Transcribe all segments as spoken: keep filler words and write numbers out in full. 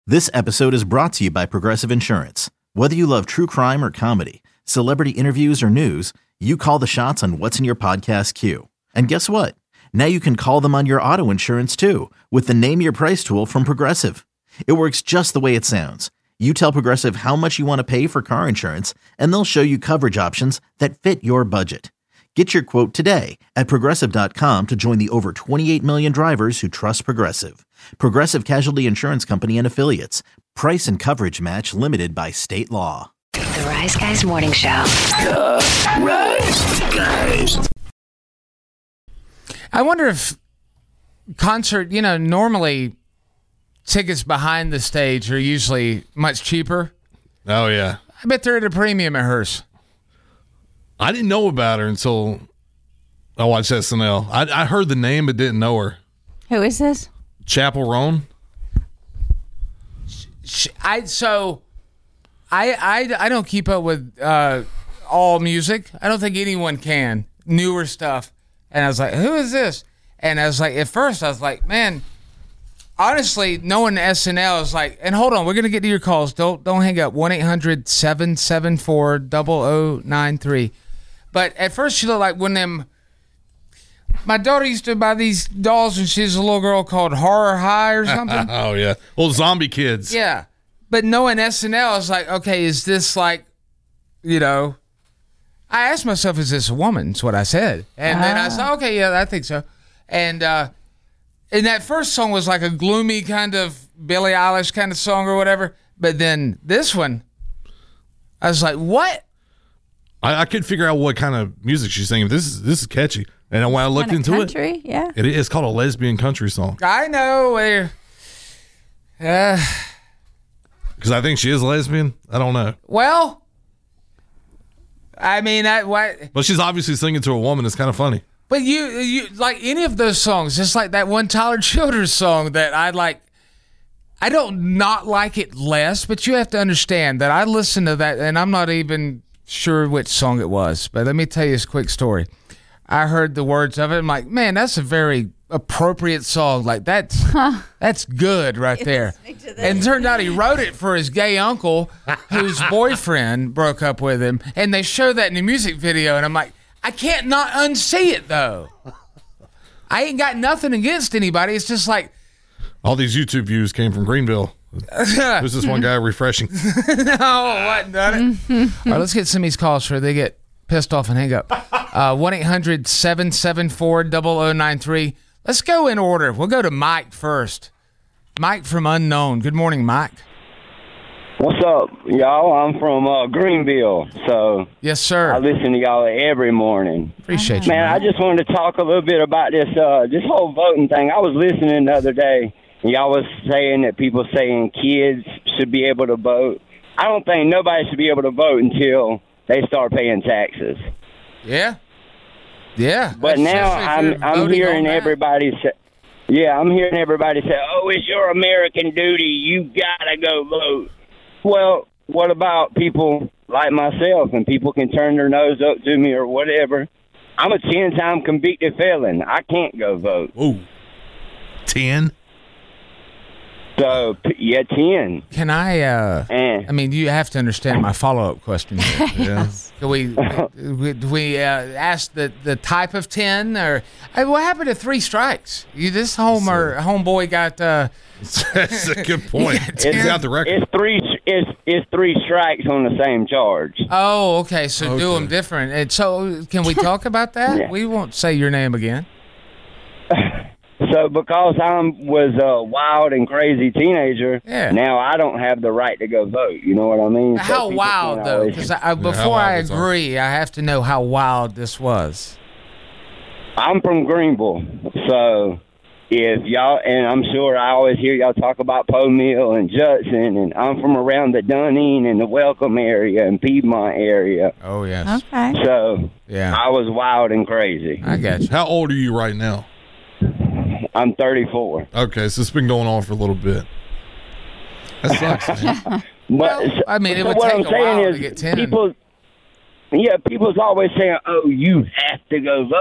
This episode is brought to you by Progressive Insurance. Whether you love true crime or comedy, celebrity interviews or news, you call the shots on what's in your podcast queue. And guess what? Now you can call them on your auto insurance too with the Name Your Price tool from Progressive. It works just the way it sounds. You tell Progressive how much you want to pay for car insurance, and they'll show you coverage options that fit your budget. Get your quote today at Progressive dot com to join the over twenty-eight million drivers who trust Progressive. Progressive Casualty Insurance Company and Affiliates. Price and coverage match limited by state law. The Rise Guys Morning Show. The Rise Guys. I wonder if concert, you know, normally tickets behind the stage are usually much cheaper. Oh, yeah. I bet they're at a premium at Hearst. I didn't know about her until I watched S N L. I, I heard the name but didn't know her. Who is this? Chapel Roan. I so I I I don't keep up with uh, all music. I don't think anyone can. Newer stuff. And I was like, who is this? And I was like, at first I was like, man, honestly, knowing S N L is like, and hold on, we're gonna get to your calls. Don't don't hang up. one eight hundred seven seven four zero zero nine three. But at first she looked like one of them. My daughter used to buy these dolls when she was a little girl called Horror High or something. Oh, yeah. Well, zombie kids. Yeah. But knowing S N L, I was like, okay, is this like, you know, I asked myself, is this a woman? That's what I said. And ah. then I said, okay, yeah, I think so. And, uh, and that first song was like a gloomy kind of Billie Eilish kind of song or whatever. But then this one, I was like, what? I, I couldn't figure out what kind of music she's singing. This is this is catchy. And when I looked into country, it, yeah. it is called a lesbian country song. I know. Uh, Because I think she is lesbian. I don't know. Well, I mean, I what? But she's obviously singing to a woman. It's kind of funny. But you, you like any of those songs, just like that one Tyler Childers song that I like. I don't not like it less, but you have to understand that I listened to that, and I'm not even sure which song it was. But let me tell you this quick story. I heard the words of it. I'm like, man, that's a very appropriate song. Like that's huh. that's good right there. And it turned out he wrote it for his gay uncle, whose boyfriend broke up with him. And they show that in the music video. And I'm like, I can't not unsee it though. I ain't got nothing against anybody. It's just like all these YouTube views came from Greenville. Who's this one guy refreshing? No, what done it? All right, let's get some of these calls before they get pissed off and hang up. Uh, one eight hundred seven seven four zero zero nine three. Let's go in order. We'll go to Mike first. Mike from Unknown. Good morning, Mike. What's up, y'all? I'm from uh, Greenville, so yes, sir. I listen to y'all every morning. Appreciate you, man. man. I just wanted to talk a little bit about this uh, this whole voting thing. I was listening the other day, and y'all was saying that people saying kids should be able to vote. I don't think nobody should be able to vote until they start paying taxes. Yeah, yeah. But now I'm I'm hearing everybody say, yeah, I'm hearing everybody say, "Oh, it's your American duty. You gotta go vote." Well, what about people like myself, and people can turn their nose up to me or whatever? I'm a ten-time convicted felon. I can't go vote. Ooh, ten. So, yeah, ten. Can I, uh, eh. I mean, you have to understand my follow-up question here. Yes. Can we, we, we uh, ask the, the type of ten? Or hey, what happened to three strikes? You, this homer, homeboy got... Uh, That's a good point. It's, He's got the record. It's three, it's, it's three strikes on the same charge. Oh, okay, so okay. do them different. And so can we talk about that? Yeah. We won't say your name again. So because I was a wild and crazy teenager, yeah. now I don't have the right to go vote. You know what I mean? So how wild, though? Always... Because I, before I agree, I have to know how wild this was. I'm from Greenville, so if y'all, and I'm sure I always hear y'all talk about Poe Mill and Judson, and I'm from around the Dunning and the Welcome area and Piedmont area. Oh, yes. Okay. So yeah. I was wild and crazy. I got you. How old are you right now? I'm thirty-four. Okay, so it's been going on for a little bit. That sucks, man. But, well, I mean, it so would what take I'm a saying while is to get ten. People, yeah, people's always saying, "Oh, you have to go vote."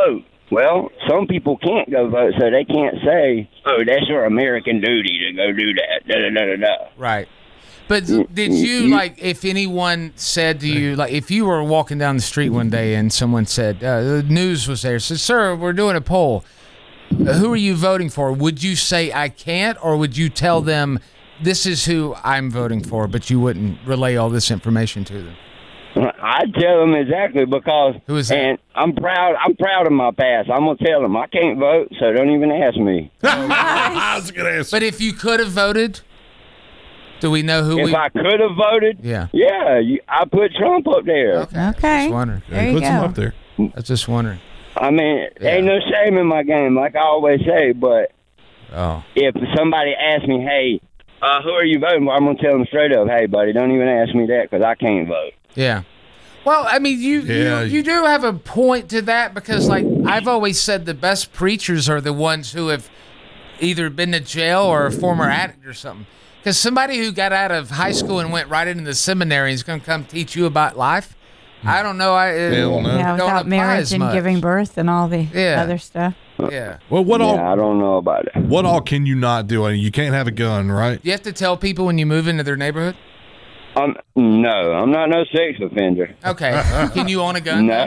Well, some people can't go vote, so they can't say, "Oh, that's your American duty to go do that." Da da da da da. Right. But did you, like, if anyone said to you, like, if you were walking down the street one day and someone said, uh, the news was there, said, "Sir, we're doing a poll. Uh, who are you voting for?" Would you say, "I can't," or would you tell them, "This is who I'm voting for," but you wouldn't relay all this information to them? I tell them exactly because, Who is that? and I'm proud. I'm proud of my past. I'm gonna tell them I can't vote, so don't even ask me. That's a good answer. But if you could have voted, do we know who If we? I could have voted, Yeah. yeah, you, I put Trump up there. Okay. Okay. Just wondering. There you Puts him go. up there. I was just wondering. I mean, Yeah. ain't no shame in my game, like I always say. But Oh. if somebody asks me, "Hey, uh, who are you voting for?" I'm gonna tell them straight up, "Hey, buddy, don't even ask me that because I can't vote." Yeah. Well, I mean, you, Yeah. you you do have a point to that because, like, I've always said the best preachers are the ones who have either been to jail or a former addict or something. Because somebody who got out of high school and went right into the seminary is going to come teach you about life. I don't know. I uh, Hell no. Yeah, don't without apply marriage as and much. giving birth and all the Yeah. other stuff. Yeah. Well, what yeah, all I don't know about it. what all can you not do? I mean, you can't have a gun, right? You have to tell people when you move into their neighborhood. I'm no, I'm not no sex offender. Okay. Can you own a gun? No,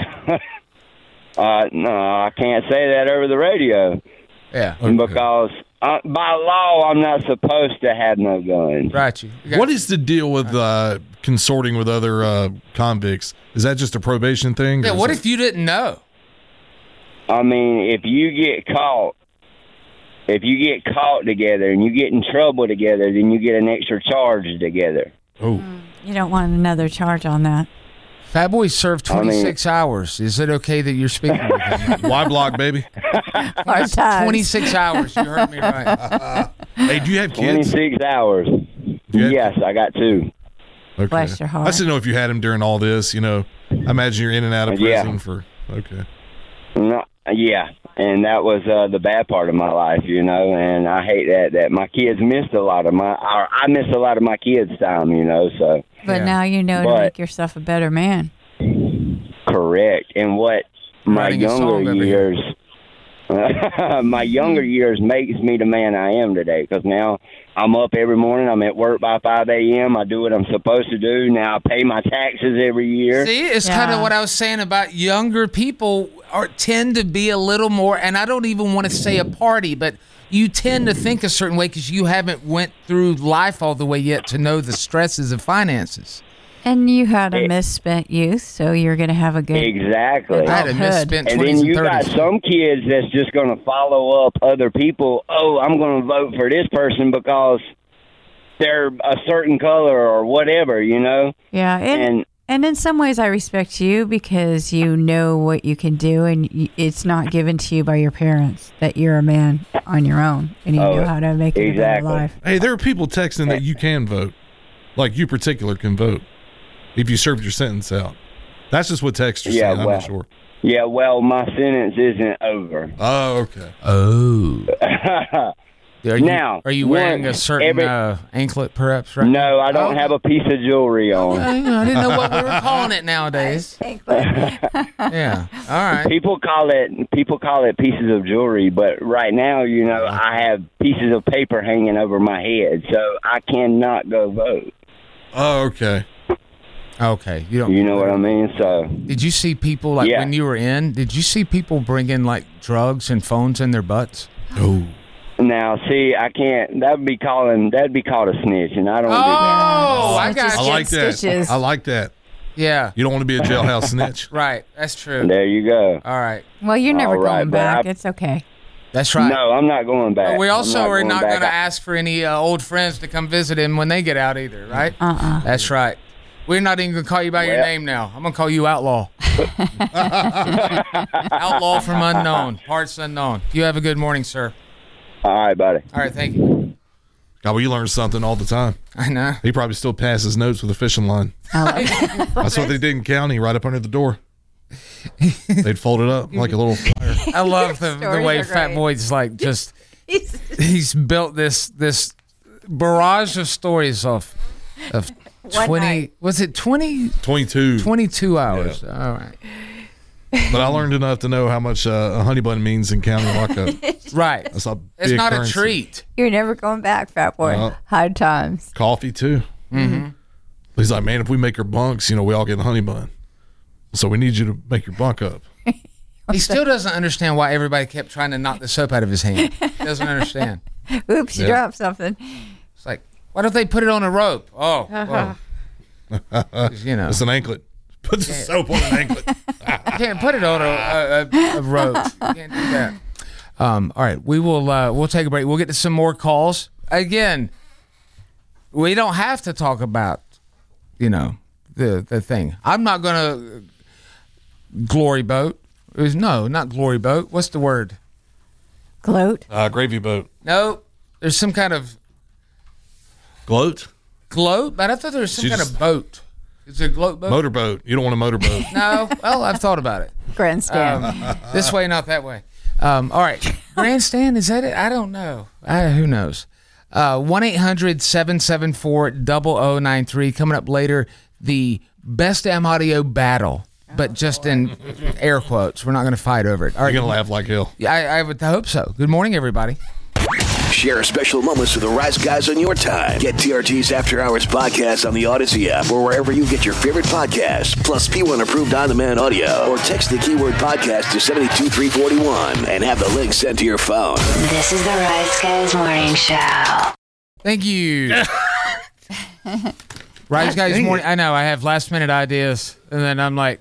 uh, no, I can't say that over the radio Yeah. because uh, by law I'm not supposed to have no guns. Right. You. you got- What is the deal with uh, consorting with other uh, convicts? Is that just a probation thing? or Yeah. is What it- if you didn't know? I mean, if you get caught, if you get caught together and you get in trouble together, then you get an extra charge together. Oh, You don't want another charge on that. Fat Boy served I mean- twenty-six hours. Is it okay that you're speaking with him? Y block, baby. Hard times. twenty-six hours. You heard me right. Hey, do you have kids? Twenty-six hours. Yeah. Yes, I got two. Okay. Bless your heart. I just didn't know if you had him during all this. You know, I imagine you're in and out of Yeah. prison for. Okay. No, yeah, and that was uh, the bad part of my life, you know. And I hate that that my kids missed a lot of my. Or I missed a lot of my kids' time, you know. So But Yeah. now you know to But- make yourself a better man. correct. And what my Writing a song younger over here. years, my younger years makes me the man I am today. Because now I'm up every morning. I'm at work by five a.m. I do what I'm supposed to do. Now I pay my taxes every year. See, it's Yeah. kind of what I was saying about younger people are tend to be a little more, and I don't even want to say a party, but you tend to think a certain way because you haven't went through life all the way yet to know the stresses of finances. And you had a It- misspent youth, so you're going to have a good. Exactly. I had a Adulthood. misspent And twenties then and you got thirties. some kids that's just going to follow up other people. Oh, I'm going to vote for this person because they're a certain color or whatever, you know? Yeah, and, And and in some ways, I respect you because you know what you can do, and y it's not given to you by your parents that you're a man on your own, and you Oh, know how to make it a better exactly. life. Hey, there are people texting that you can vote, like you particular can vote if you served your sentence out. That's just what texters Yeah, say. I'm well. not sure. yeah, well, my sentence isn't over. Oh, okay. Oh. Are you, Now, are you wearing one- a certain every- uh, anklet, perhaps? Right? No, I don't Oh. have a piece of jewelry on. I didn't know what we were calling it nowadays. Yeah. All right. People call it people call it pieces of jewelry, but right now, you know, I have pieces of paper hanging over my head, so I cannot go vote. Oh, okay. Okay. You don't. You know what I mean? So Did you see people like Yeah. when you were in? Did you see people bringing like drugs and phones in their butts? Oh. now, see, I can't. That'd be calling. That'd be called a snitch, and I don't do that. Oh, I Snitches got I you. get like that. stitches. I like that. Yeah. You don't want to be a jailhouse snitch. Right. That's true. There you go. All right. Well, you're never All right, going but back. I- it's okay. That's right. No, I'm not going back. But we also I'm are going not back. going to I- ask for any uh, old friends to come visit him when they get out either, right? Uh-uh. That's right. We're not even going to call you by your Well- name now. I'm going to call you Outlaw. Outlaw from unknown, parts unknown. You have a good morning, sir. All right, buddy. All right, thank you. God, well, you learn something all the time. I know. He probably still passes notes with a fishing line. That's what they did in county, right up under the door. They'd fold it up like a little flyer. I love the, the Stories way are Fat great. Boy's like just he's built this this barrage of stories off of One twenty night. was it twenty twenty-two. twenty-two hours. All right. But I learned enough to know how much uh, a honey bun means in county lockup. Right. That's a It's big not currency. a treat. You're never going back, fat boy. Uh, Hard times. Coffee too. Mm-hmm. He's like, man, if we make your bunks, you know, we all get a honey bun. So we need you to make your bunk up. He still doesn't understand why everybody kept trying to knock the soap out of his hand. He doesn't understand. Oops, you Yeah. dropped something. It's like, why don't they put it on a rope? Oh, Uh-huh. oh. 'Cause, you know, It's an anklet. Put the soap on an anklet. you can't put it on a, a, a, a rope. You can't do that. Um, all right, we will. Uh, we'll take a break. We'll get to some more calls. Again, we don't have to talk about, you know, the the thing. I'm not gonna glory boat. It was, no, not glory boat. What's the word? Gloat. Uh, gravy boat. No, there's some kind of Gloat? gloat, but I thought there was some She kind just- of boat. Is it a gloat boat? Motorboat. You don't want a motorboat. No. Well, I've thought about it. Grandstand. Um, this way, not that way. Um, all right. Grandstand, is that it? I don't know. I, who knows? Uh, one eight hundred seven seven four zero zero nine three. Coming up later, the Best Damn Audio battle, but just in air quotes. We're not going to fight over it. All right. You're going to laugh like hell. Yeah, I, I would hope so. Good morning, everybody. Share special moments with the Rise Guys on your time. Get T R T's After Hours podcast on the Odyssey app or wherever you get your favorite podcasts. Plus P one approved on-demand audio. Or text the keyword podcast to seven two three four one and have the link sent to your phone. This is the Rise Guys Morning Show. Thank you. Rise Guys morning. I know I have last minute ideas, and then I'm like,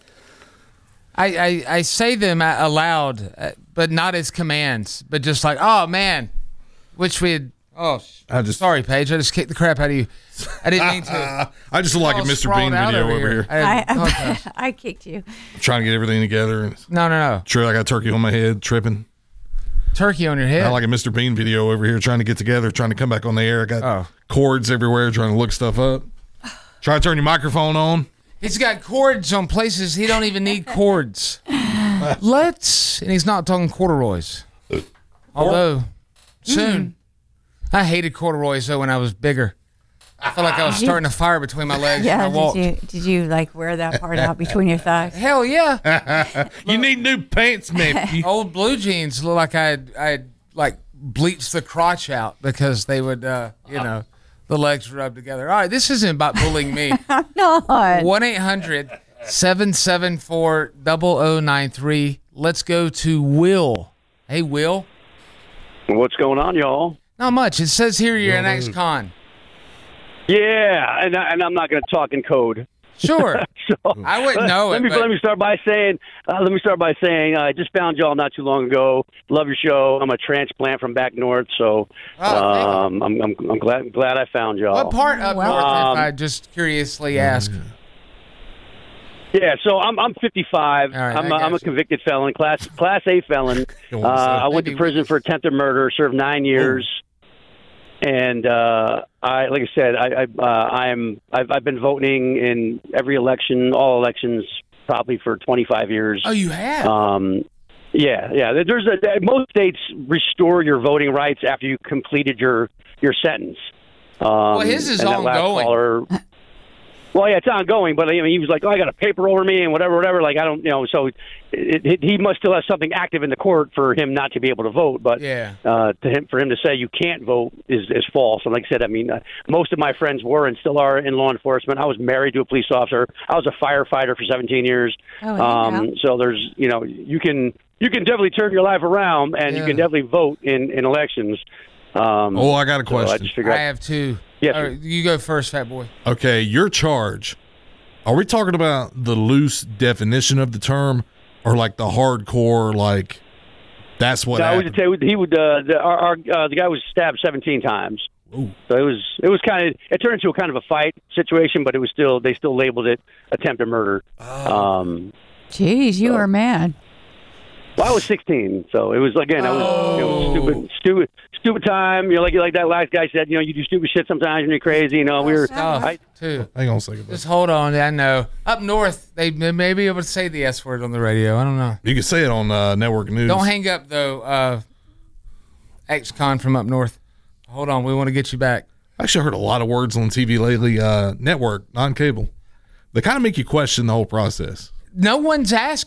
I I, I say them out aloud, uh, but not as commands, but just like, oh man, which we had. Oh, sh- I just- sorry, Paige. I just kicked the crap out of you. I didn't mean to. I just look like a All Mister sprawled Bean out video over here. I had- oh, I, gosh. I kicked you. Trying to get everything together. And no, no, no. sure, I got turkey on my head, tripping. Turkey on your head. I like a Mister Bean video over here, trying to get together, trying to come back on the air. I got Oh. cords everywhere, trying to look stuff up. Try to turn your microphone on. He's got cords on places he don't even need cords. Let's, and he's not talking corduroys. Although, soon. I hated corduroys though when I was bigger. I felt like I was starting a fire between my legs Yeah, when I walked. did you did you like wear that part out between your thighs? Hell yeah! You need new pants, man. Old blue jeans look like I had, I had like bleached the crotch out because they would, uh, you know, the legs rub together. All right, this isn't about bullying me. No. one eight hundred seven seven four zero zero nine three. Let's go to Will. Hey, Will. What's going on, y'all? Not much. It says here you're an ex-con. Yeah, and, I, and I'm not going to talk in code. Sure. So I wouldn't know let it, me but- let me start by saying uh, let me start by saying uh, I just found y'all not too long ago. Love your show. I'm a transplant from back north, so Oh, thank you. um, I'm, I'm I'm glad glad I found y'all. What part up Well- north, Um, if I just curiously ask? Yeah, so I'm I'm fifty-five. All right, I'm I a, I'm a got you. convicted felon, class class A felon. You Uh, want to say? I went to Maybe prison we- for attempted murder, served nine years, and uh, I like I said, I, I uh, I'm I've, I've been voting in every election, all elections, probably for twenty-five years. Oh, you have? Um, yeah, yeah. There's a most states restore your voting rights after you completed your your sentence. Um, Well, his is and that last ongoing. caller- well, yeah, it's ongoing, but I mean, he was like, "Oh, I got a paper over me and whatever, whatever." Like, I don't, you know. So it, it, he must still have something active in the court for him not to be able to vote. But Yeah. uh, to him, for him to say you can't vote is is false. And like I said, I mean, uh, most of my friends were and still are in law enforcement. I was married to a police officer. I was a firefighter for seventeen years. Oh, there you um, go. so there's, you know, you can you can definitely turn your life around, and you Yeah. can definitely vote in in elections. Um, Oh, I got a so I question. just figured I out- have two. Yes, All sir. right, you go first, fat boy. Okay, your charge. Are we talking about the loose definition of the term, or like the hardcore, like that's what No, I would happened? tell you, he would. Uh, the, our, our uh, the guy was stabbed seventeen times. Ooh. So it was it was kind of it turned into a kind of a fight situation, but it was still they still labeled it attempted murder. Um, Jeez, you are mad. well, I was sixteen, so it was again, I was, it was stupid, stupid, stupid time. You know, like like that last guy said, you know, you do stupid shit sometimes when you're crazy. You know, we were. Oh, I, two. Hang on a second. bud. Just hold on. I know. Up north, they may may be able to say the S word on the radio. I don't know. You can say it on uh, network news. Don't hang up, though, uh, ex-con from up north. Hold on. We want to get you back. I actually heard a lot of words on T V lately. Uh, network, non-cable. They kind of make you question the whole process. No one's asking.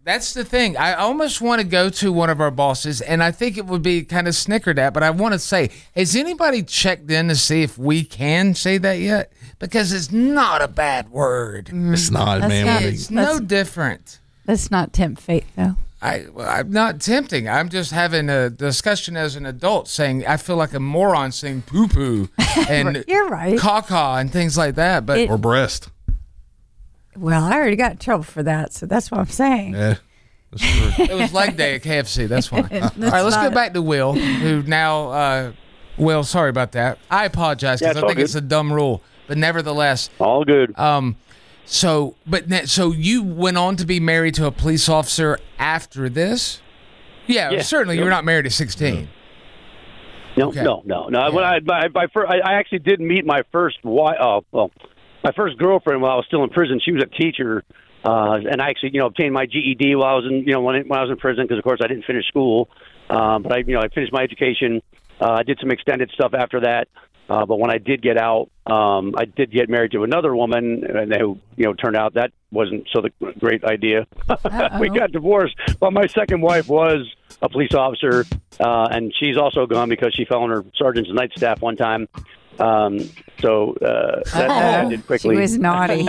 That's the thing. I almost want to go to one of our bosses, and I think it would be kind of snickered at, but I want to say, has anybody checked in to see if we can say that yet? Because it's not a bad word. It's not, That's man. not- What It's do no Let's- different. Let's not tempt fate, though. I, well, I'm not tempting. I'm just having a discussion as an adult saying I feel like a moron saying poo poo and You're right. caca and things like that. But It- or breast. Well, I already got in trouble for that, so that's what I'm saying. Yeah, that's true. it was leg day at K F C. That's why. All That's right, let's go not- back to Will, who now, uh, Will, sorry about that. I apologize Yeah, because it's I all think good. it's a dumb rule. But nevertheless, All good. um, so, but ne- so you went on to be married to a police officer after this? Yeah, Yeah. certainly. You Yep. were not married at sixteen. No, Okay. no, no, no. When Yeah. I, my, my fir- I, I actually did meet my first wife. Uh, well, my first girlfriend while I was still in prison. She was a teacher, uh, and I actually, you know, obtained my G E D while I was in, you know, when, I- when I was in prison because, of course, I didn't finish school. Um, but I, you know, I finished my education. Uh, I did some extended stuff after that. Uh, but when I did get out, um, I did get married to another woman, and who, you know, turned out that wasn't so the great idea. We got divorced, but my second wife was a police officer, uh, and she's also gone because she fell on her sergeant's night staff one time. Um, so uh, that, that ended quickly. She was naughty.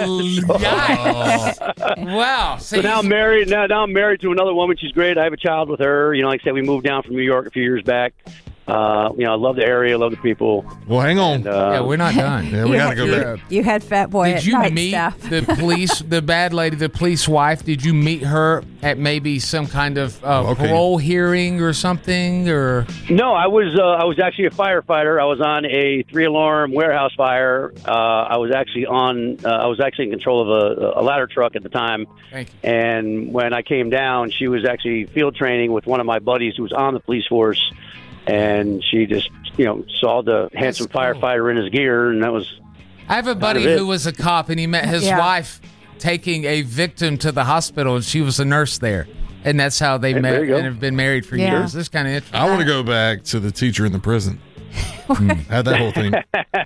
Yikes. Wow. So now I'm married. Now, now I'm married to another woman. She's great. I have a child with her. You know, like I said, we moved down from New York a few years back. Uh, you know, I love the area, love the people. Well, hang on. And, uh, Yeah, we're not done. yeah, we You got to had- go back. You had Fat Boy Did at you night meet staff. the police, the bad lady, the police wife? Did you meet her at maybe some kind of uh, Okay. parole hearing or something? Or No, I was uh, I was actually a firefighter. I was on a three alarm warehouse fire. Uh, I was actually on uh, I was actually in control of a, a ladder truck at the time. thank you. And when I came down, she was actually field training with one of my buddies who was on the police force, and she just you know saw the handsome cool. firefighter in his gear, and that was I have a buddy of it. who was a cop, and he met his Yeah. wife taking a victim to the hospital, and she was a nurse there, and that's how they Hey, met there you go. and have been married for Yeah. years. This is kind of interesting. I want to go back to the teacher in the prison. Had that whole thing.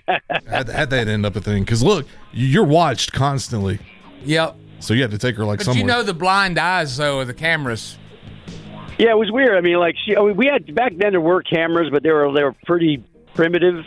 had, had that end up a thing. Because look, you're watched constantly. Yep. So you have to take her like But somewhere. you know the blind eyes though of the cameras. Yeah, it was weird. I mean, like she, I mean, we had back then there were cameras, but they were they were pretty primitive.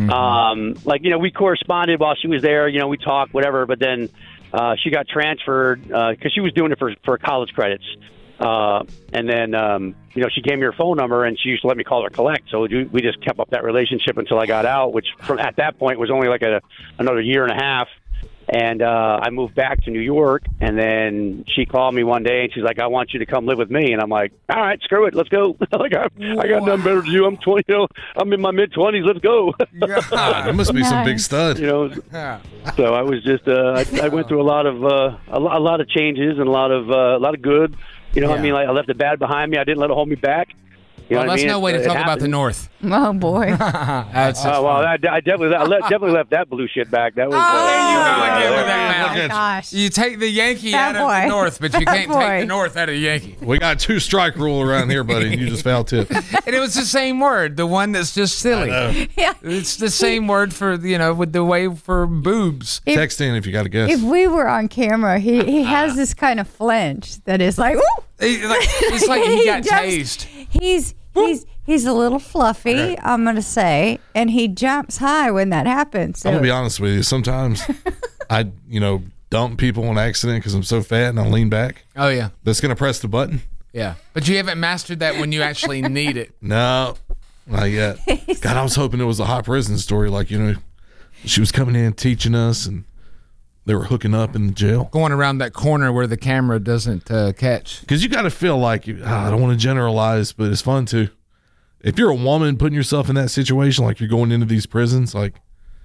Um, like you know, we corresponded while she was there. You know, we talked, whatever. But then uh, she got transferred because she was doing it for for college credits. Uh, and then um, you know, she gave me her phone number, and she used to let me call her collect. So we we just kept up that relationship until I got out, which from at that point was only like a another year and a half. And uh, I moved back to New York, and then she called me one day, and she's like, "I want you to come live with me." And I'm like, "All right, screw it, let's go." Like I, I got nothing better to do. I'm twenty, you know, I'm in my mid twenties. Let's go. That must be some big Nice. stud. you know, so I was just, uh, I, I went through a lot of, uh, a, lo- a lot of changes and a lot of, uh, a lot of good. You know, what I Yeah. mean, like I left the bad behind me. I didn't let it hold me back. You know Well, what I that's mean? no way to It- talk it about the happened. North. Oh, boy. That's just Oh well, fun. I, I definitely, I le- definitely left that blue shit back. That was. Oh, uh, there you go uh, again with Oh, that my mouth. gosh. You take the Yankee Fat out of the boy. North, but you Fat can't boy. take the North out of the Yankee. We got two strike rule around here, buddy, and you just foul tip. And it was the same word, the one that's just silly. Yeah. It's the same word for, you know, with the way for boobs. If- Text in if you got a guess. If we were on camera, he, he has this kind of flinch that is like, ooh. He- like- It's like he got jumps- tased. He's he's he's a little fluffy, I'm gonna say, and he jumps high when that happens. So I'm gonna be honest with you. Sometimes I, you know, dump people on accident because I'm so fat and I lean back. Oh, yeah. That's gonna press the button. Yeah. But you haven't mastered that when you actually need it. No, not yet. God, I was hoping it was a hot prison story. Like you know, she was coming in teaching us, and they were hooking up in the jail. Going around that corner where the camera doesn't uh, catch. Because you got to feel like you, ah, I don't want to generalize, but it's fun too. If you're a woman putting yourself in that situation, like you're going into these prisons, like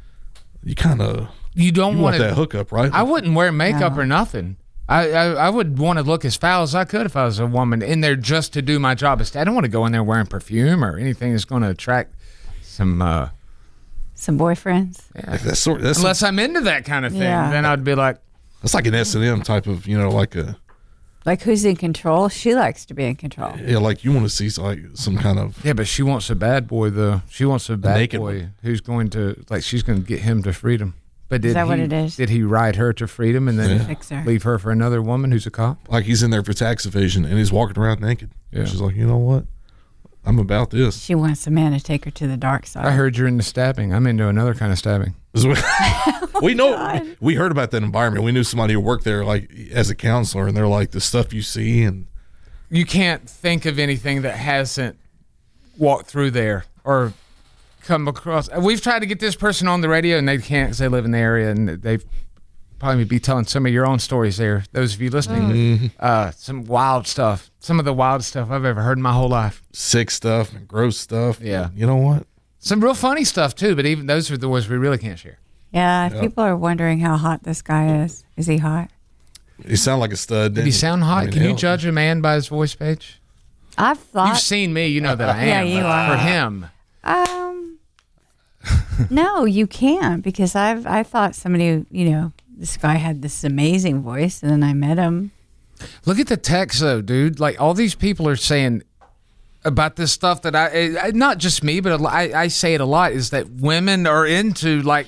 you kind of You don't you want want that to. hookup, right? I wouldn't wear makeup No. or nothing. I, I I would want to look as foul as I could if I was a woman in there just to do my job. I don't want to go in there wearing perfume or anything that's going to attract some. Uh, some boyfriends. like that sort. That's unless I'm into that kind of thing, Yeah. then I'd be like, that's like an S and M type of, you know, like a Like who's in control? She likes to be in control. yeah, like you want to see like some kind of yeah, but she wants a bad boy though. She wants a bad naked boy one. who's going to like she's going to get him to freedom. But did Is that he, what it is? Did he ride her to freedom and then Yeah. Fix her. leave her for another woman who's a cop? Like he's in there for tax evasion and he's walking around naked. Yeah. She's like, you know what? I'm about this. She wants a man to take her to the dark side. I heard you're into stabbing. I'm into another kind of stabbing. we know we heard about that environment. We knew somebody who worked there like as a counselor, and they're like the stuff you see, and You can't think of anything that hasn't walked through there or come across. We've tried to get this person on the radio, and they can't because they live in the area, and they've probably be telling some of your own stories there. Those of you listening, Mm-hmm. uh, some wild stuff, some of the wildest stuff I've ever heard in my whole life. sick stuff and gross stuff. Yeah. You know what? Some real funny stuff too, but even those are the ones we really can't share. Yeah, if people are wondering how hot this guy is. Is he hot? You sound like a stud. Did he sound hot? I mean, Can you hell. judge a man by his voice, Paige? I've thought. You've seen me, you know that I Yeah, am. you but are. For him, Um, no, you can't because I've I thought somebody, you know, this guy had this amazing voice, and then I met him. look at the text though, dude. Like all these people are saying about this stuff that I, I not just me, but I, I say it a lot, is that women are into like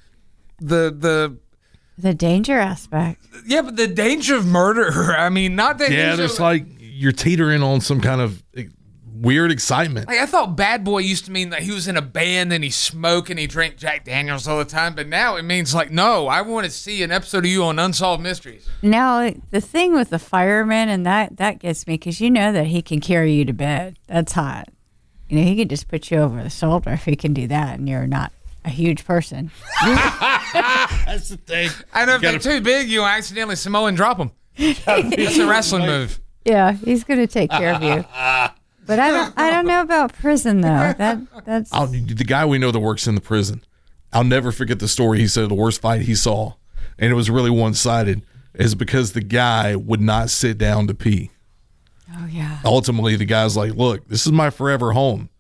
the the The danger aspect. yeah, but the danger of murder. I mean, not that Yeah, he's there's a- like you're teetering on some kind of eh, weird excitement. Like I thought bad boy used to mean that he was in a band and he smoked and he drank Jack Daniels all the time, but now it means like, no, I want to see an episode of you on Unsolved Mysteries. Now, the thing with the fireman, and that, that gets me because you know that he can carry you to bed. That's hot. You know, he can just put you over the shoulder if he can do that, and you're not a huge person. That's the thing. I know if Gotta- they're too big, you accidentally Samoan drop them. That's a wrestling move. Yeah, he's going to take care of you. But I don't. I don't know about prison though. That that's. I'll, the guy we know that works in the prison, I'll never forget the story. He said the worst fight he saw, and it was really one-sided, is because the guy would not sit down to pee. Oh yeah. Ultimately, the guy's like, look, this is my forever home.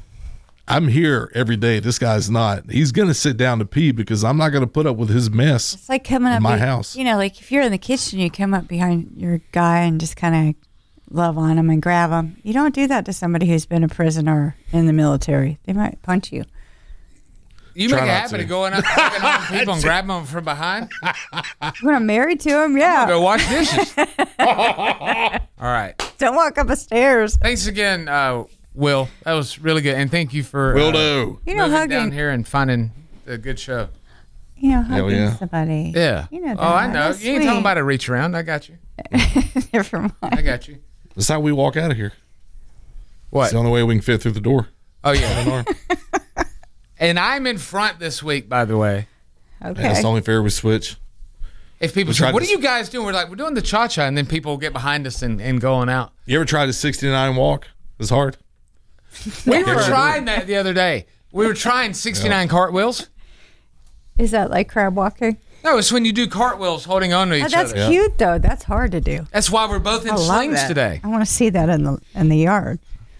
I'm here every day. This guy's not. He's going to sit down to pee because I'm not going to put up with his mess. It's like coming in up my be- house. You know, like if you're in the kitchen, you come up behind your guy and just kind of love on him and grab him. You don't do that to somebody who's been a prisoner in the military. They might punch you. You Try make it not happen to. of going up hugging on people and grabbing them from behind? When I'm married to him, yeah. Go wash dishes. All right. Don't walk up the stairs. Thanks again, uh, Will. That was really good. And thank you for Will uh, do. You know, moving hugging. down here and finding a good show. You know, hugging yeah. somebody. Yeah. You know that. Oh, I know. That's You ain't talking sweet. about a reach around. I got you. Never mind. I got you. That's how we walk out of here. What? It's the only way we can fit through the door. Oh, yeah. An arm. And I'm in front this week, by the way. Okay. That's the only fair we switch. If people We say, tried what to- are you guys doing? We're like, we're doing the cha-cha, and then people get behind us and, and going out. You ever tried a sixty-nine walk? It's hard. We were Yeah. trying that the other day. We were trying sixty-nine cartwheels. Is that like crab walking? No, it's when you do cartwheels holding on to each Oh, that's other. cute though. That's hard to do. That's why we're both in I love slings that. today. I want to see that in the in the yard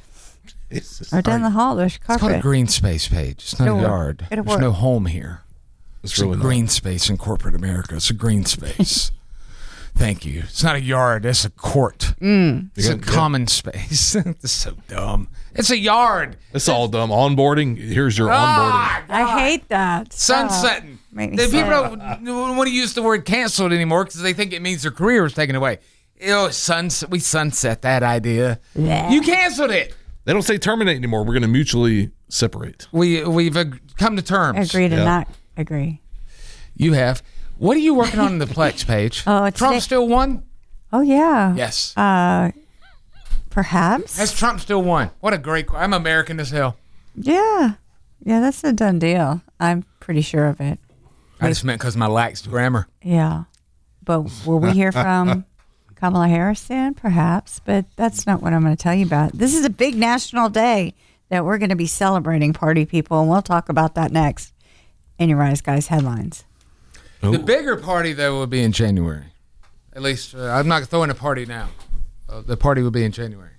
It's just, or down the hall. There's It's called a carpet. green space page. It's not It'll a work. yard. It'll There's work. no home here. it's It's really a not. green space in corporate America. It's a green space. Thank you. It's not a yard. It's a court. Mm. It's a Yeah. common space. It's so dumb. It's a yard. It's all dumb. Onboarding. Here's your onboarding. Ah, I hate that. Stop. sunsetting. Make me The people sad. don't want to use the word canceled anymore because they think it means their career was taken away. Ew, sunset. We sunset that idea. Yeah. You canceled it. They don't say terminate anymore. We're going to mutually separate. We we've ag- come to terms. Agree to Yeah. not agree. You have. What are you working on in the Plex page? Oh, it's Trump today- still won? Oh yeah. Yes. Uh, perhaps. Has Trump still won? What a great. qu- I'm American as hell. Yeah. Yeah, that's a done deal. I'm pretty sure of it. I just meant because my lax grammar. Yeah. But will we hear from Kamala Harris soon? Perhaps. But that's not what I'm going to tell you about. This is a big national day that we're going to be celebrating, party people, and we'll talk about that next in your Rise Guys headlines. The bigger party though will be in January. At least uh, I'm not throwing a party now. Uh, the party will be in January.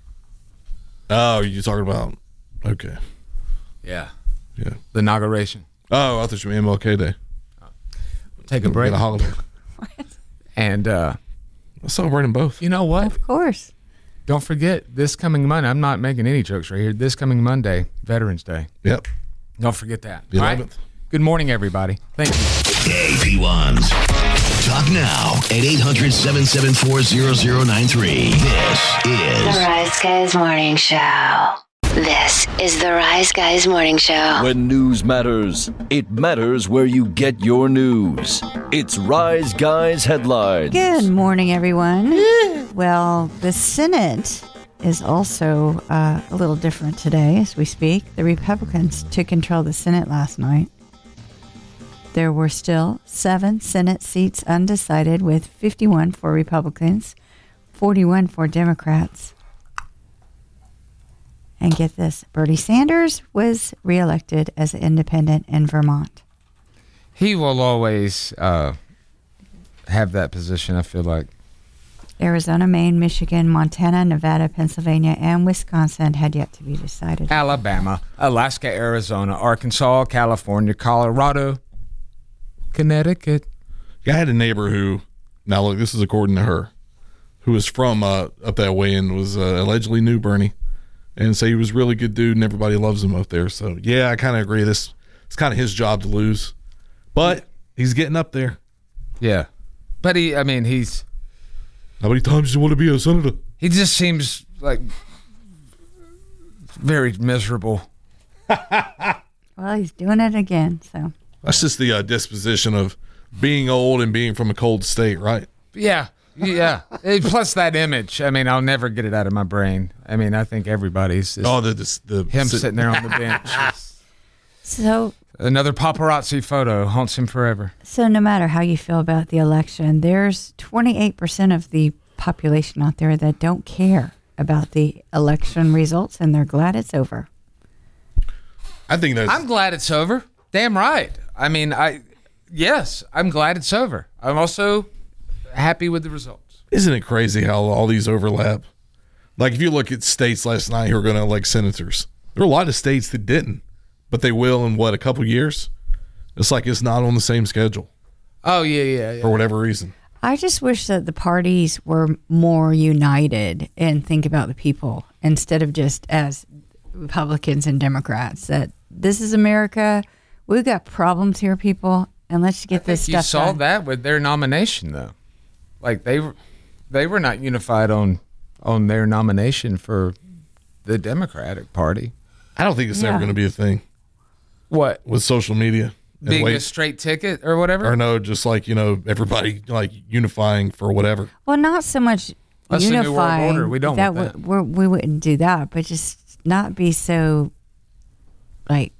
Oh, you're talking about. Okay. Yeah. Yeah. The inauguration. Oh, I thought you meant M L K Day. Take a break. Get a holiday. And uh, I'm celebrating both. you know what? Of course. Don't forget this coming Monday. I'm not making any jokes right here. This coming Monday, Veterans Day. Yep. Don't forget that. The All right? eleventh. Good morning, everybody. Thank you. Hey, P ones. Talk now at eight hundred, seven seven four, zero zero nine three. This is The Rise Guys Morning Show. This is the Rise Guys Morning Show. When news matters, it matters where you get your news. It's Rise Guys Headlines. Good morning, everyone. Well, the Senate is also uh, a little different today as we speak. The Republicans took control of the Senate last night. There were still seven Senate seats undecided, with fifty-one for Republicans, forty-one for Democrats. And get this, Bernie Sanders was reelected as an independent in Vermont. He will always uh, have that position, I feel like. Arizona, Maine, Michigan, Montana, Nevada, Pennsylvania, and Wisconsin had yet to be decided. Alabama, Alaska, Arizona, Arkansas, California, Colorado, Connecticut. I had a neighbor who, now look, this is according to her, who was from uh, up that way and was uh, allegedly knew Bernie. And say he was a really good dude and everybody loves him up there. So, yeah, I kind of agree. This It's kind of his job to lose. But he's getting up there. Yeah. But he, I mean, he's... How many times do you want to be a senator? He just seems like very miserable. Well, he's doing it again, so. That's just the uh, disposition of being old and being from a cold state, right? Yeah. Yeah. Plus that image. I mean, I'll never get it out of my brain. I mean, I think everybody's. Oh, the, the, the him sit- sitting there on the bench. So another paparazzi photo haunts him forever. So no matter how you feel about the election, there's twenty-eight percent of the population out there that don't care about the election results, and they're glad it's over. I think that's... I'm glad it's over. Damn right. I mean, I yes, I'm glad it's over. I'm also happy with the results. Isn't it crazy how all these overlap? Like, if you look at states last night who are going to elect senators, there are a lot of states that didn't, but they will in, what, a couple years? It's like it's not on the same schedule. Oh, yeah, yeah, yeah. For whatever reason. I just wish that the parties were more united and think about the people instead of just as Republicans and Democrats, that this is America. We've got problems here, people, and let's get I this think stuff you saw done. that with their nomination, though. Like, they were, they were not unified on on their nomination for the Democratic Party. I don't think it's Yeah. ever going to be a thing. What? With social media. and Being wait- a straight ticket or whatever? Or no, just like, you know, everybody like unifying for whatever. Well, not so much That's the New World unifying. Order. We don't that want that. w- we're, we wouldn't do that, but just not be so like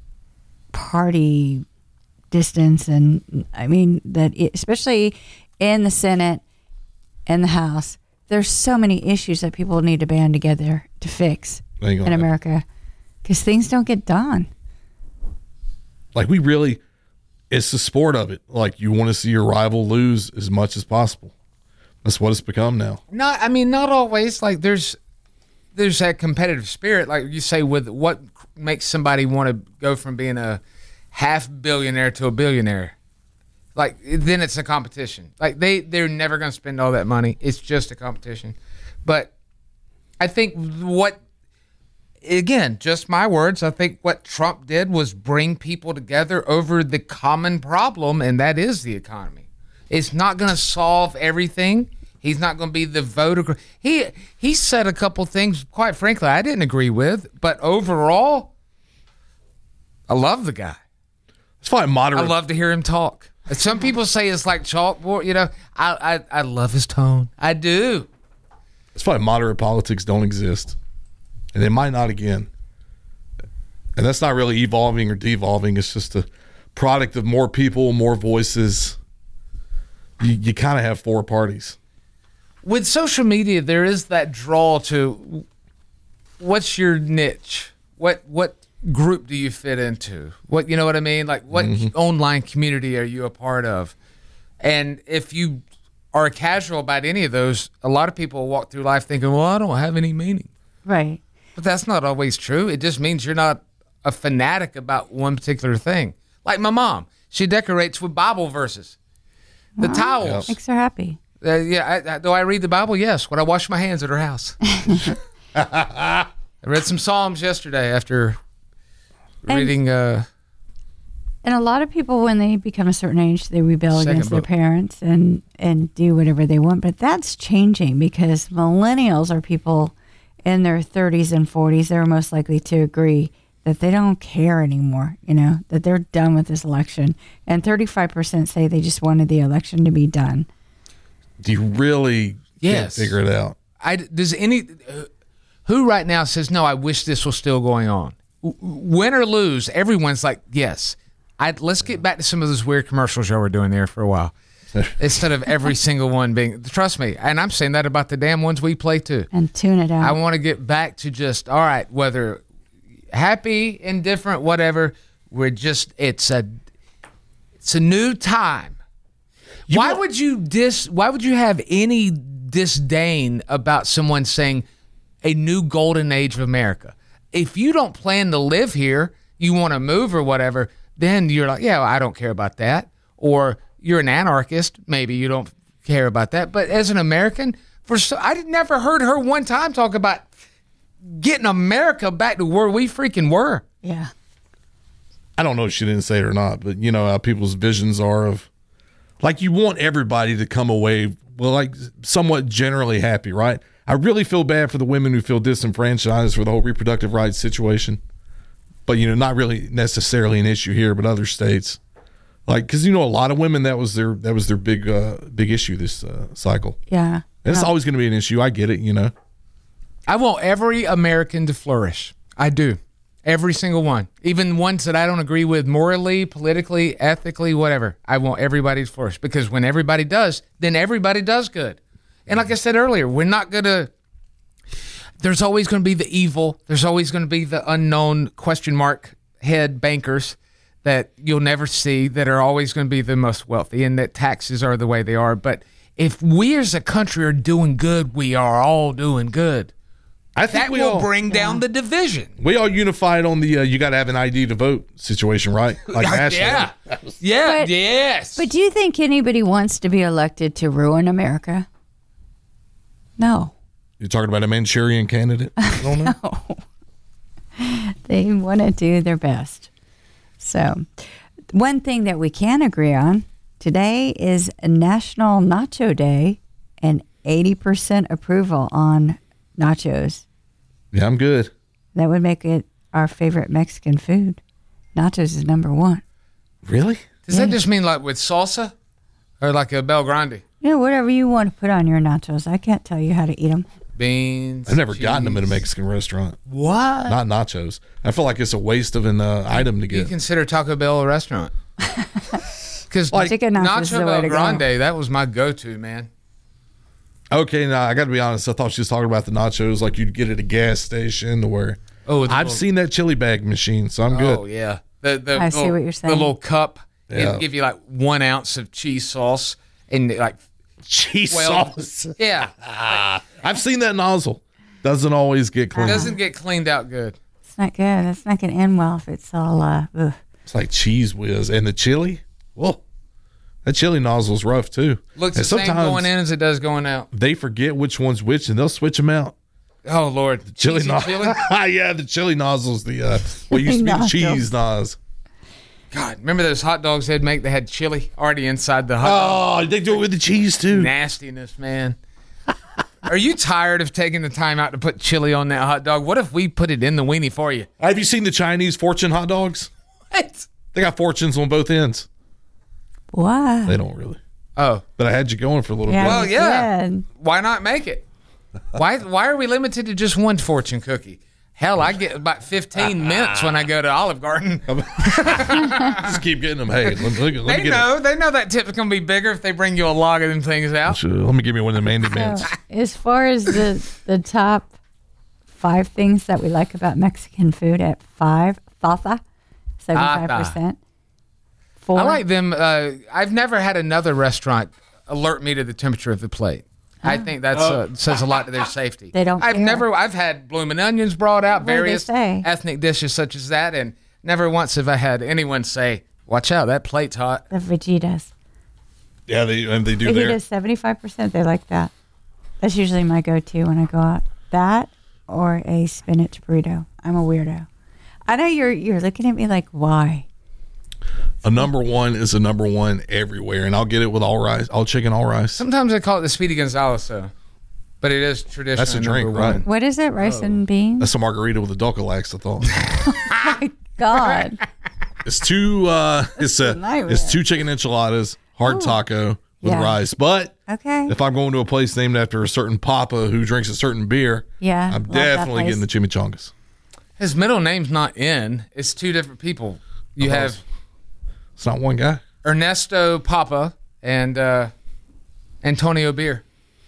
party distance. And I mean that, it, especially in the Senate and the House, there's so many issues that people need to band together to fix Ain't gonna in happen. America because things don't get done. Like, we really, it's the sport of it. Like, you want to see your rival lose as much as possible. That's what it's become now. Not, I mean, not always. Like, there's there's that competitive spirit. Like you say, with what makes somebody want to go from being a half billionaire to a billionaire. Like, then it's a competition. Like, they, they're never going to spend all that money. It's just a competition. But I think what, again, just my words, I think what Trump did was bring people together over the common problem, and that is the economy. It's not going to solve everything. He's not going to be the voter. He he said a couple things, quite frankly, I didn't agree with. But overall, I love the guy. It's fine, moderate. I love to hear him talk. Some people say it's like chalkboard. You know, I, I I love his tone. I do. It's why moderate politics don't exist. And they might not again. And that's not really evolving or devolving. It's just a product of more people, more voices. You, you kind of have four parties. With social media, there is that draw to what's your niche? What what group do you fit into? What, you know what I mean? Like, what Mm-hmm. online community are you a part of? And if you are casual about any of those, a lot of people walk through life thinking, well, I don't have any meaning. Right. But that's not always true. It just means you're not a fanatic about one particular thing. Like my mom, she decorates with Bible verses. The Wow. towels. Makes her happy. Uh, yeah, I, I, do I read the Bible? Yes. When I wash my hands at her house. I read some Psalms yesterday after And- reading uh, And a lot of people, when they become a certain age, they rebel Second against book. their parents and, and do whatever they want. But that's changing because millennials are people in their thirties and forties. They're most likely to agree that they don't care anymore, you know, that they're done with this election. And thirty-five percent say they just wanted the election to be done. Do you really Yes. can't figure it out? I, does any uh, who right now says no? I wish this was still going on. W- Win or lose, everyone's like yes. I let's get back to some of those weird commercials y'all were doing there for a while, instead of every single one being. Trust me, and I'm saying that about the damn ones we play too. And tune it out. I want to get back to just all right, whether happy, indifferent, whatever. We're just it's a it's a new time. You why know- would you dis? Why would you have any disdain about someone saying a new golden age of America? If you don't plan to live here, you want to move or whatever, then you're like, yeah, well, I don't care about that. Or you're an anarchist, maybe you don't care about that. But as an American, for so, I never heard her one time talk about getting America back to where we freaking were. yeah. I don't know if she didn't say it or not, but you know how people's visions are of, like, you want everybody to come away, well, like somewhat generally happy, right? I really feel bad for the women who feel disenfranchised for the whole reproductive rights situation, but you know, not really necessarily an issue here, but other states, like, because you know, a lot of women that was their that was their big uh, big issue this uh, cycle. Yeah. And it's No. always going to be an issue. I get it, you know. I want every American to flourish. I do. Every single one. Even ones that I don't agree with morally, politically, ethically, whatever. I want everybody to flourish because when everybody does, then everybody does good. And like I said earlier, we're not going to, there's always going to be the evil. There's always going to be the unknown question mark head bankers that you'll never see that are always going to be the most wealthy and that taxes are the way they are. But if we as a country are doing good, we are all doing good. I think That we will all bring down the division. we all unified on the uh, you got to have an I D to vote situation, right? Like nationally. Yeah. Yeah. But- yes. But do you think anybody wants to be elected to ruin America? No. You're talking about a Manchurian candidate? I don't know. They want to do their best. So, one thing that we can agree on today is National Nacho Day and eighty percent approval on nachos. Yeah, I'm good. That would make it our favorite Mexican food. Nachos is number one. Really? Does that just mean like with salsa or like a Bel Grande? You know, whatever you want to put on your nachos. I can't tell you how to eat them. Beans. I've never gotten them at a cheese. Mexican restaurant. What? Not nachos. I feel like it's a waste of an uh, item to You get. consider Taco Bell a restaurant? Because Like, Chicken nachos is Nacho the way Bel to go. Grande, that was my go-to, man. Okay, now I got to be honest. I thought she was talking about the nachos like you'd get at a gas station where Oh, the I've little- seen that chili bag machine, so I'm good. Oh yeah, the the I see little, what you're saying. The little cup, Yeah. it'll give you like one ounce of cheese sauce and like Cheese twelve. sauce. Yeah, I've seen that nozzle. Doesn't always get it clean. doesn't get cleaned out good. It's not good. That's not going to end well if it's all, uh, ugh. It's like cheese whiz. And the chili, whoa, that chili nozzle's rough too. Looks And the same sometimes going in as it does going out. They forget which one's which and they'll switch them out. Oh Lord, the Chili cheesy nozzle. chili. Yeah, the chili nozzle's the, uh, what used to be the Nozzle. cheese noz. God, remember those hot dogs they'd make that had chili already inside the hot dog? Oh, they do it with the cheese too. Nastiness, man. Are you tired of taking the time out to put chili on that hot dog? What if we put it in the weenie for you? Have you seen the Chinese fortune hot dogs? What? They got fortunes on both ends. Why? They don't really. Oh, But I had you going for a little Yeah, bit. Well, you yeah. did. why not make it? Why why are we limited to just one fortune cookie? Hell, I get about fifteen minutes when I go to Olive Garden. Just keep getting them. Hey, let, me- let me, let me They get know. They know that tip's going to be bigger if they bring you a log of them things out. it. Sure, let me give you one of the Mandy Mints. So, as far as the the top five things that we like about Mexican food at five, Tata, seventy-five percent. Four. I like them. Uh, I've never had another restaurant alert me to the temperature of the plate. I think that uh, says a lot to their safety. They don't I've care. never. I've had blooming onions brought out, What do they various say? ethnic dishes such as that, and never once have I had anyone say, "Watch out, that plate's hot." the Vegetas. Yeah, they and they do there. Vegetas, seventy-five percent. They like that. That's usually my go-to when I go out. That or a spinach burrito. I'm a weirdo. I know you're you're looking at me like, why? A number one is a number one everywhere, and I'll get it with all rice, all chicken, all rice. Sometimes they call it the Speedy Gonzales, though. But it is traditional. That's a drink, number right? one. What is it? Rice oh. and beans? That's a margarita with a Dulcolax, I thought. Oh my God. It's two uh it's a, a it's two chicken enchiladas, hard Ooh. taco with yeah. rice. But okay. if I'm going to a place named after a certain papa who drinks a certain beer, yeah, I'm definitely getting the chimichangas. His middle name's not N. It's two different people. You uh-huh. have It's not one guy. Ernesto Papa and uh, Antonio Beer.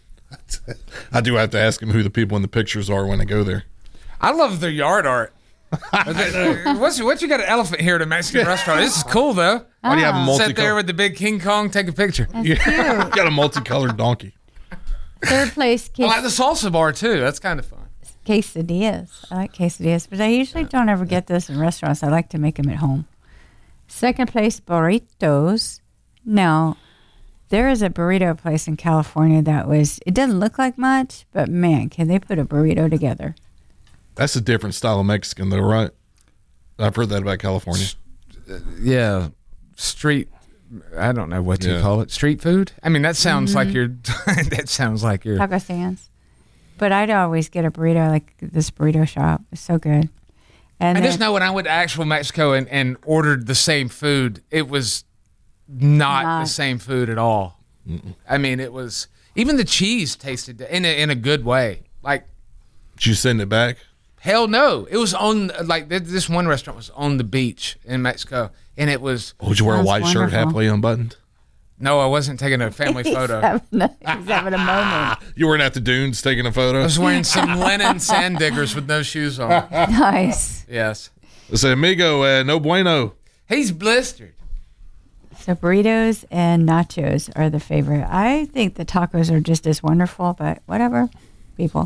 I do have to ask him who the people in the pictures are when I go there. I love their yard art. What's what you got an elephant here at a Mexican restaurant? This is cool though. Why do you have a multicolored? Sit there with the big King Kong, take a picture. That's you cute. got a multicolored donkey. Third place. I like the salsa bar too. That's kind of fun. Quesadillas. I like quesadillas, but I usually don't ever get this in restaurants. I like to make them at home. Second place, burritos. Now, there is a burrito place in California that was, it doesn't look like much, but man, can they put a burrito together? That's a different style of Mexican though, right? I've heard that about California. Yeah. Street, I don't know what Yeah. you call it. Street food? I mean, that sounds Mm-hmm. like you're, that sounds like you're. Taco stands. But I'd always get a burrito like this burrito shop. It's so good. And I then, just know when I went to actual Mexico and, and ordered the same food, it was not, Not. the same food at all. Mm-mm. I mean, it was, even the cheese tasted in a, in a good way. Like, Did you send it back? hell no. It was on, like, th- this one restaurant was on the beach in Mexico, and it was. Oh, would you wear a Sounds white shirt wonderful. halfway unbuttoned? No, I wasn't taking a family photo. He's having a, he's having a moment. You weren't at the dunes taking a photo? I was wearing some linen sand diggers with no shoes on. Nice. Yes. I said, amigo, uh, no bueno. He's blistered. So burritos and nachos are the favorite. I think the tacos are just as wonderful, but whatever, people.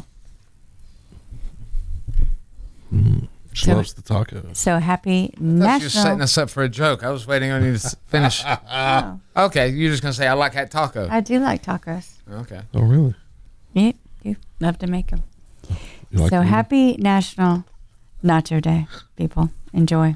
Mm, she So- loves the tacos. So happy I thought you were National. setting us up for a joke. I was waiting on you to s- finish. Oh, Okay, you're just going to say, I like that taco. I do like tacos. Okay. Oh, really? Yeah, you love to make them. You like So them? happy National Nacho Day, people. Enjoy.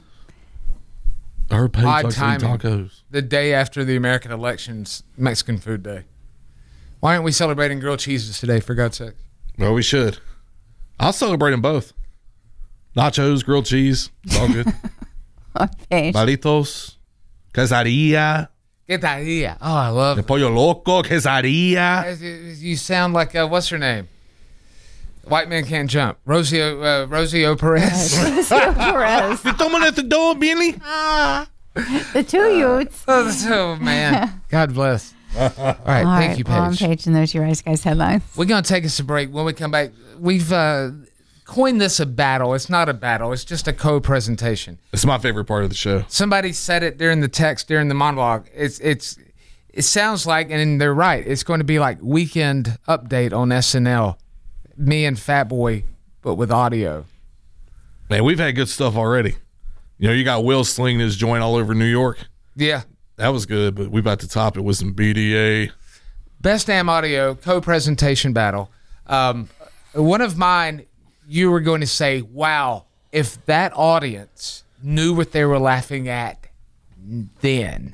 I heard Paige Odd likes to eat timing. tacos. The day after the American elections, Mexican Food Day. Why aren't we celebrating grilled cheeses today, for God's sake? Well, we should. I'll celebrate them both. Nachos, grilled cheese, it's all good. Okay. Burritos, quesadilla, Quesadilla. Oh, I love el it. pollo loco, quesadilla. You sound like, uh, what's her name? White Man Can't Jump. Rosie, O- uh, Rosie O. Perez. Perez. You told me at the door, Billy. The two youths. Oh, oh, man. God bless. All right, All thank right, you, well, I'm Paige. Paige, and those are your Ice Guys headlines. We're going to take us a break. When we come back, we've uh, coined this a battle. It's not a battle. It's just a co-presentation. It's my favorite part of the show. Somebody said it during the text, during the monologue. It's it's it sounds like, and they're right, it's going to be like Weekend Update on S N L. Me and Fat Boy, but with audio. Man, we've had good stuff already. You know, you got Will slinging his joint all over New York. Yeah. That was good, but we about to top it with some B D A. Best damn audio co-presentation battle. Um, one of mine, you were going to say, wow, if that audience knew what they were laughing at then,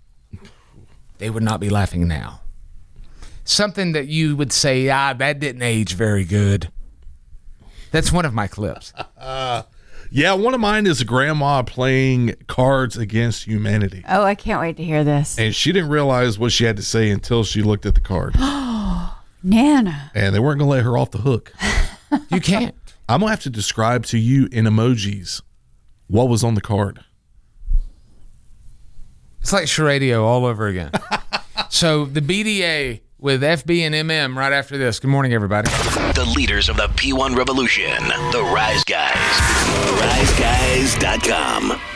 they would not be laughing now. Something that you would say, ah, that didn't age very good. That's one of my clips. Uh, yeah, one of mine is grandma playing Cards Against Humanity. Oh, I can't wait to hear this. And she didn't realize what she had to say until she looked at the card. Nana. And they weren't going to let her off the hook. You can't. I'm going to have to describe to you in emojis what was on the card. It's like Charadio all over again. So the B D A with F B and M M right after this. Good morning, everybody. The leaders of the P one revolution, the Rise Guys. rise guys dot com.